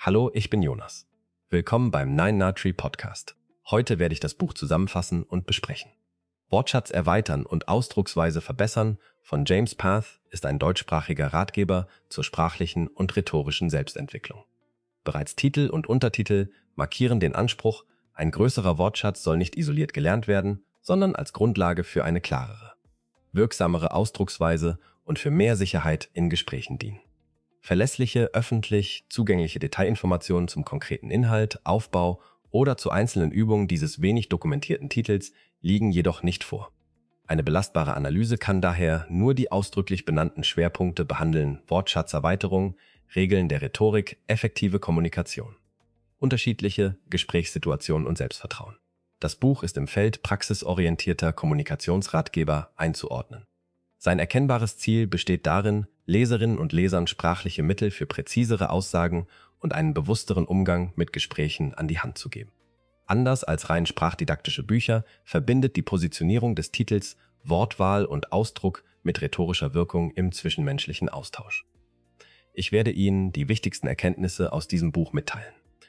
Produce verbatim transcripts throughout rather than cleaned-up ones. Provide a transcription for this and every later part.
Hallo, ich bin Jonas. Willkommen beim Nine Nard Tree Podcast. Heute werde ich das Buch zusammenfassen und besprechen. Wortschatz erweitern und Ausdrucksweise verbessern von James Path ist ein deutschsprachiger Ratgeber zur sprachlichen und rhetorischen Selbstentwicklung. Bereits Titel und Untertitel markieren den Anspruch, ein größerer Wortschatz soll nicht isoliert gelernt werden, sondern als Grundlage für eine klarere, wirksamere Ausdrucksweise und für mehr Sicherheit in Gesprächen dienen. Verlässliche, öffentlich zugängliche Detailinformationen zum konkreten Inhalt, Aufbau oder zu einzelnen Übungen dieses wenig dokumentierten Titels liegen jedoch nicht vor. Eine belastbare Analyse kann daher nur die ausdrücklich benannten Schwerpunkte behandeln: Wortschatzerweiterung, Regeln der Rhetorik, effektive Kommunikation, unterschiedliche Gesprächssituationen und Selbstvertrauen. Das Buch ist im Feld praxisorientierter Kommunikationsratgeber einzuordnen. Sein erkennbares Ziel besteht darin, Leserinnen und Lesern sprachliche Mittel für präzisere Aussagen und einen bewussteren Umgang mit Gesprächen an die Hand zu geben. Anders als rein sprachdidaktische Bücher verbindet die Positionierung des Titels Wortwahl und Ausdruck mit rhetorischer Wirkung im zwischenmenschlichen Austausch. Ich werde Ihnen die wichtigsten Erkenntnisse aus diesem Buch mitteilen.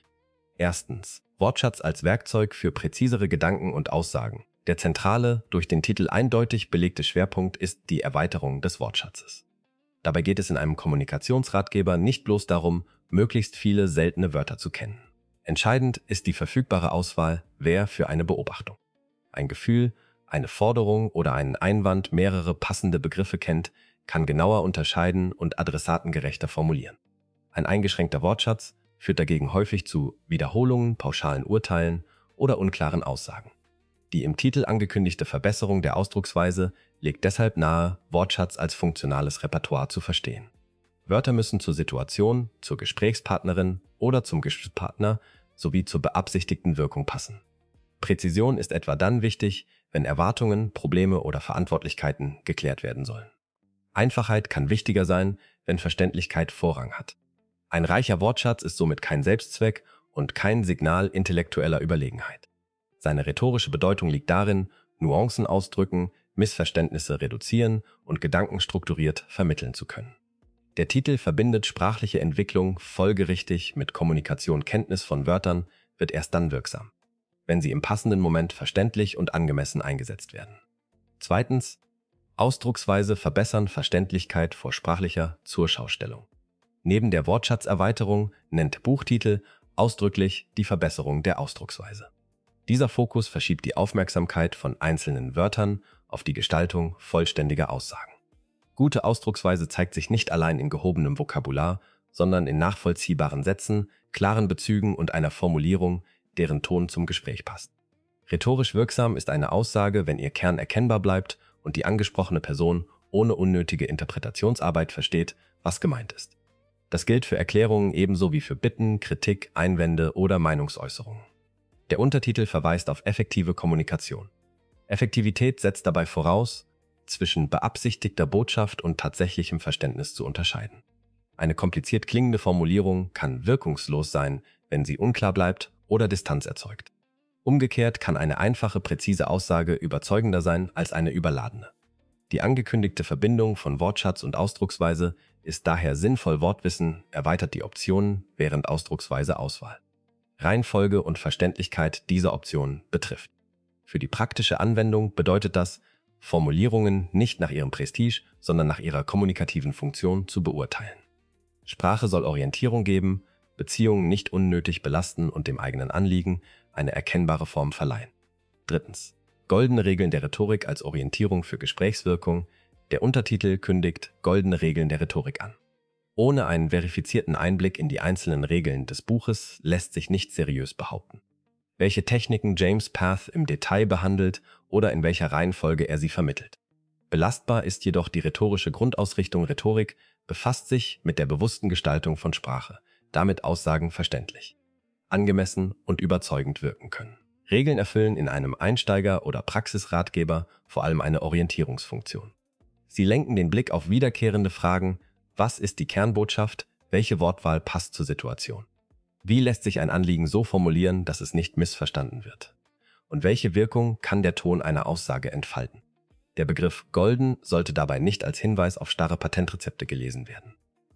Erstens. Wortschatz als Werkzeug für präzisere Gedanken und Aussagen. Der zentrale, durch den Titel eindeutig belegte Schwerpunkt ist die Erweiterung des Wortschatzes. Dabei geht es in einem Kommunikationsratgeber nicht bloß darum, möglichst viele seltene Wörter zu kennen. Entscheidend ist die verfügbare Auswahl, wer für eine Beobachtung, ein Gefühl, eine Forderung oder einen Einwand mehrere passende Begriffe kennt, kann genauer unterscheiden und adressatengerechter formulieren. Ein eingeschränkter Wortschatz führt dagegen häufig zu Wiederholungen, pauschalen Urteilen oder unklaren Aussagen. Die im Titel angekündigte Verbesserung der Ausdrucksweise legt deshalb nahe, Wortschatz als funktionales Repertoire zu verstehen. Wörter müssen zur Situation, zur Gesprächspartnerin oder zum Gesprächspartner sowie zur beabsichtigten Wirkung passen. Präzision ist etwa dann wichtig, wenn Erwartungen, Probleme oder Verantwortlichkeiten geklärt werden sollen. Einfachheit kann wichtiger sein, wenn Verständlichkeit Vorrang hat. Ein reicher Wortschatz ist somit kein Selbstzweck und kein Signal intellektueller Überlegenheit. Seine rhetorische Bedeutung liegt darin, Nuancen ausdrücken, Missverständnisse reduzieren und Gedanken strukturiert vermitteln zu können. Der Titel verbindet sprachliche Entwicklung folgerichtig mit Kommunikation. Kenntnis von Wörtern wird erst dann wirksam, wenn sie im passenden Moment verständlich und angemessen eingesetzt werden. Zweitens. Ausdrucksweise verbessern, Verständlichkeit vor sprachlicher Zurschaustellung. Neben der Wortschatzerweiterung nennt der Buchtitel ausdrücklich die Verbesserung der Ausdrucksweise. Dieser Fokus verschiebt die Aufmerksamkeit von einzelnen Wörtern auf die Gestaltung vollständiger Aussagen. Gute Ausdrucksweise zeigt sich nicht allein in gehobenem Vokabular, sondern in nachvollziehbaren Sätzen, klaren Bezügen und einer Formulierung, deren Ton zum Gespräch passt. Rhetorisch wirksam ist eine Aussage, wenn ihr Kern erkennbar bleibt und die angesprochene Person ohne unnötige Interpretationsarbeit versteht, was gemeint ist. Das gilt für Erklärungen ebenso wie für Bitten, Kritik, Einwände oder Meinungsäußerungen. Der Untertitel verweist auf effektive Kommunikation. Effektivität setzt dabei voraus, zwischen beabsichtigter Botschaft und tatsächlichem Verständnis zu unterscheiden. Eine kompliziert klingende Formulierung kann wirkungslos sein, wenn sie unklar bleibt oder Distanz erzeugt. Umgekehrt kann eine einfache, präzise Aussage überzeugender sein als eine überladene. Die angekündigte Verbindung von Wortschatz und Ausdrucksweise ist daher sinnvoll. Wortwissen erweitert die Optionen, während Ausdrucksweise Auswahl, Reihenfolge und Verständlichkeit dieser Optionen betrifft. Für die praktische Anwendung bedeutet das, Formulierungen nicht nach ihrem Prestige, sondern nach ihrer kommunikativen Funktion zu beurteilen. Sprache soll Orientierung geben, Beziehungen nicht unnötig belasten und dem eigenen Anliegen eine erkennbare Form verleihen. Drittens. Goldene Regeln der Rhetorik als Orientierung für Gesprächswirkung. Der Untertitel kündigt Goldene Regeln der Rhetorik an. Ohne einen verifizierten Einblick in die einzelnen Regeln des Buches lässt sich nicht seriös behaupten, welche Techniken James Path im Detail behandelt oder in welcher Reihenfolge er sie vermittelt. Belastbar ist jedoch die rhetorische Grundausrichtung. Rhetorik befasst sich mit der bewussten Gestaltung von Sprache, damit Aussagen verständlich, angemessen und überzeugend wirken können. Regeln erfüllen in einem Einsteiger- oder Praxisratgeber vor allem eine Orientierungsfunktion. Sie lenken den Blick auf wiederkehrende Fragen: Was ist die Kernbotschaft? Welche Wortwahl passt zur Situation? Wie lässt sich ein Anliegen so formulieren, dass es nicht missverstanden wird? Und welche Wirkung kann der Ton einer Aussage entfalten? Der Begriff golden sollte dabei nicht als Hinweis auf starre Patentrezepte gelesen werden.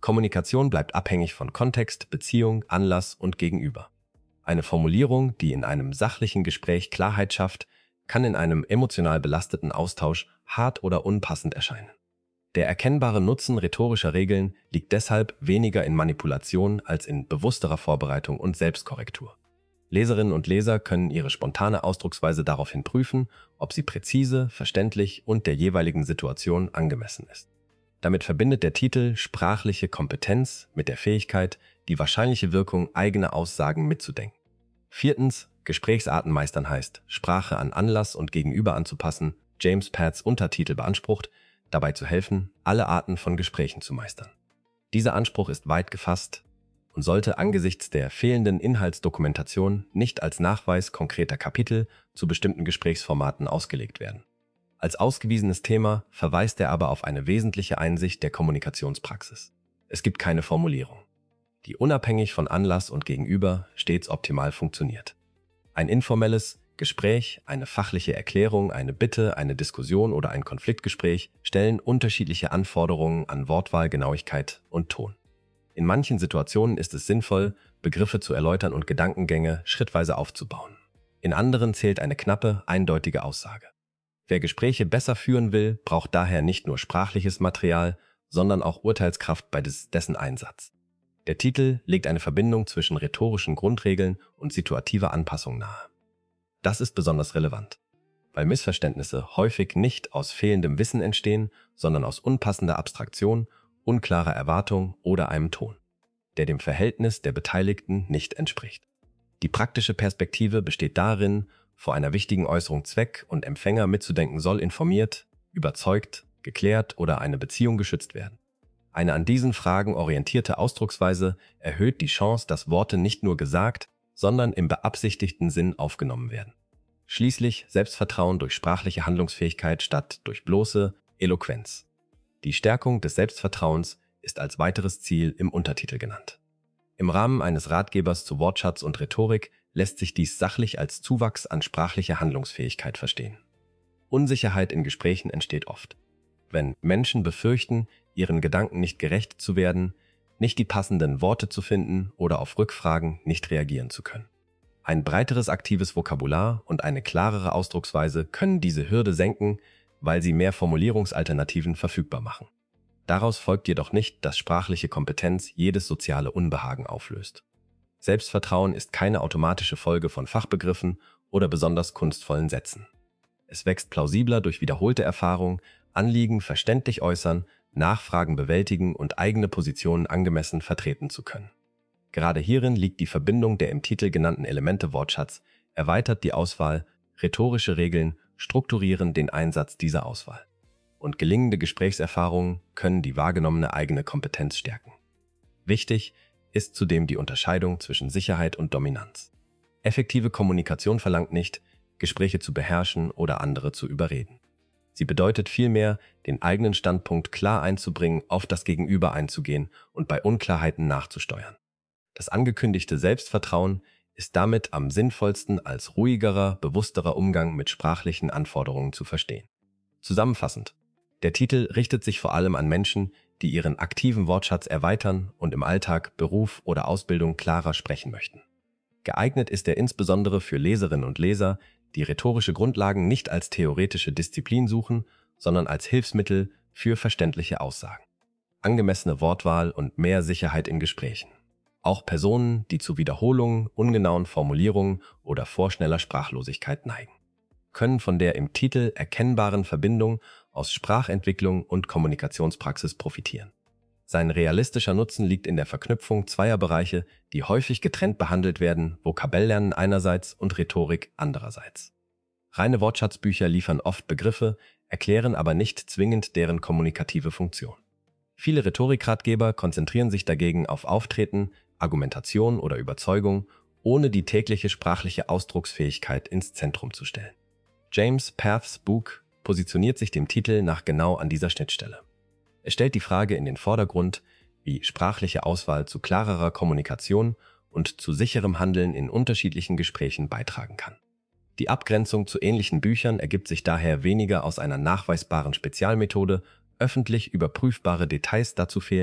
Kommunikation bleibt abhängig von Kontext, Beziehung, Anlass und Gegenüber. Eine Formulierung, die in einem sachlichen Gespräch Klarheit schafft, kann in einem emotional belasteten Austausch hart oder unpassend erscheinen. Der erkennbare Nutzen rhetorischer Regeln liegt deshalb weniger in Manipulation als in bewussterer Vorbereitung und Selbstkorrektur. Leserinnen und Leser können ihre spontane Ausdrucksweise daraufhin prüfen, ob sie präzise, verständlich und der jeweiligen Situation angemessen ist. Damit verbindet der Titel sprachliche Kompetenz mit der Fähigkeit, die wahrscheinliche Wirkung eigener Aussagen mitzudenken. Viertens, Gesprächsarten meistern heißt, Sprache an Anlass und Gegenüber anzupassen. James Paths Untertitel beansprucht, dabei zu helfen, alle Arten von Gesprächen zu meistern. Dieser Anspruch ist weit gefasst und sollte angesichts der fehlenden Inhaltsdokumentation nicht als Nachweis konkreter Kapitel zu bestimmten Gesprächsformaten ausgelegt werden. Als ausgewiesenes Thema verweist er aber auf eine wesentliche Einsicht der Kommunikationspraxis. Es gibt keine Formulierung, die unabhängig von Anlass und Gegenüber stets optimal funktioniert. Ein informelles Gespräch, eine fachliche Erklärung, eine Bitte, eine Diskussion oder ein Konfliktgespräch stellen unterschiedliche Anforderungen an Wortwahl, Genauigkeit und Ton. In manchen Situationen ist es sinnvoll, Begriffe zu erläutern und Gedankengänge schrittweise aufzubauen. In anderen zählt eine knappe, eindeutige Aussage. Wer Gespräche besser führen will, braucht daher nicht nur sprachliches Material, sondern auch Urteilskraft bei des, dessen Einsatz. Der Titel legt eine Verbindung zwischen rhetorischen Grundregeln und situativer Anpassung nahe. Das ist besonders relevant, weil Missverständnisse häufig nicht aus fehlendem Wissen entstehen, sondern aus unpassender Abstraktion, unklarer Erwartung oder einem Ton, der dem Verhältnis der Beteiligten nicht entspricht. Die praktische Perspektive besteht darin, vor einer wichtigen Äußerung Zweck und Empfänger mitzudenken soll informiert, überzeugt, geklärt oder eine Beziehung geschützt werden. Eine an diesen Fragen orientierte Ausdrucksweise erhöht die Chance, dass Worte nicht nur gesagt, sondern im beabsichtigten Sinn aufgenommen werden. Schließlich Selbstvertrauen durch sprachliche Handlungsfähigkeit statt durch bloße Eloquenz. Die Stärkung des Selbstvertrauens ist als weiteres Ziel im Untertitel genannt. Im Rahmen eines Ratgebers zu Wortschatz und Rhetorik lässt sich dies sachlich als Zuwachs an sprachlicher Handlungsfähigkeit verstehen. Unsicherheit in Gesprächen entsteht oft, wenn Menschen befürchten, ihren Gedanken nicht gerecht zu werden, nicht die passenden Worte zu finden oder auf Rückfragen nicht reagieren zu können. Ein breiteres aktives Vokabular und eine klarere Ausdrucksweise können diese Hürde senken, weil sie mehr Formulierungsalternativen verfügbar machen. Daraus folgt jedoch nicht, dass sprachliche Kompetenz jedes soziale Unbehagen auflöst. Selbstvertrauen ist keine automatische Folge von Fachbegriffen oder besonders kunstvollen Sätzen. Es wächst plausibler durch wiederholte Erfahrung, Anliegen verständlich äußern, Nachfragen bewältigen und eigene Positionen angemessen vertreten zu können. Gerade hierin liegt die Verbindung der im Titel genannten Elemente. Wortschatz erweitert die Auswahl, rhetorische Regeln strukturieren den Einsatz dieser Auswahl. Und gelingende Gesprächserfahrungen können die wahrgenommene eigene Kompetenz stärken. Wichtig ist zudem die Unterscheidung zwischen Sicherheit und Dominanz. Effektive Kommunikation verlangt nicht, Gespräche zu beherrschen oder andere zu überreden. Sie bedeutet vielmehr, den eigenen Standpunkt klar einzubringen, auf das Gegenüber einzugehen und bei Unklarheiten nachzusteuern. Das angekündigte Selbstvertrauen ist damit am sinnvollsten als ruhigerer, bewussterer Umgang mit sprachlichen Anforderungen zu verstehen. Zusammenfassend: Der Titel richtet sich vor allem an Menschen, die ihren aktiven Wortschatz erweitern und im Alltag, Beruf oder Ausbildung klarer sprechen möchten. Geeignet ist er insbesondere für Leserinnen und Leser, die rhetorische Grundlagen nicht als theoretische Disziplin suchen, sondern als Hilfsmittel für verständliche Aussagen, angemessene Wortwahl und mehr Sicherheit in Gesprächen. Auch Personen, die zu Wiederholungen, ungenauen Formulierungen oder vorschneller Sprachlosigkeit neigen, können von der im Titel erkennbaren Verbindung aus Sprachentwicklung und Kommunikationspraxis profitieren. Sein realistischer Nutzen liegt in der Verknüpfung zweier Bereiche, die häufig getrennt behandelt werden, Vokabellernen einerseits und Rhetorik andererseits. Reine Wortschatzbücher liefern oft Begriffe, erklären aber nicht zwingend deren kommunikative Funktion. Viele Rhetorikratgeber konzentrieren sich dagegen auf Auftreten, Argumentation oder Überzeugung, ohne die tägliche sprachliche Ausdrucksfähigkeit ins Zentrum zu stellen. James Paths Buch positioniert sich dem Titel nach genau an dieser Schnittstelle. Es stellt die Frage in den Vordergrund, wie sprachliche Auswahl zu klarerer Kommunikation und zu sicherem Handeln in unterschiedlichen Gesprächen beitragen kann. Die Abgrenzung zu ähnlichen Büchern ergibt sich daher weniger aus einer nachweisbaren Spezialmethode, öffentlich überprüfbare Details dazu fehlen,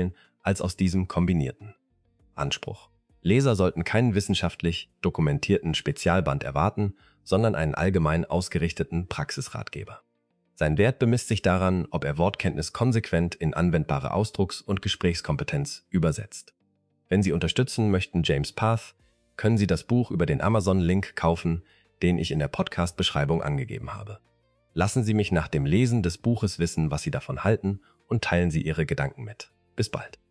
als aus diesem kombinierten. Anspruch. Leser sollten keinen wissenschaftlich dokumentierten Spezialband erwarten, sondern einen allgemein ausgerichteten Praxisratgeber. Sein Wert bemisst sich daran, ob er Wortkenntnis konsequent in anwendbare Ausdrucks- und Gesprächskompetenz übersetzt. Wenn Sie unterstützen möchten James Path, können Sie das Buch über den Amazon-Link kaufen, den ich in der Podcast-Beschreibung angegeben habe. Lassen Sie mich nach dem Lesen des Buches wissen, was Sie davon halten, und teilen Sie Ihre Gedanken mit. Bis bald.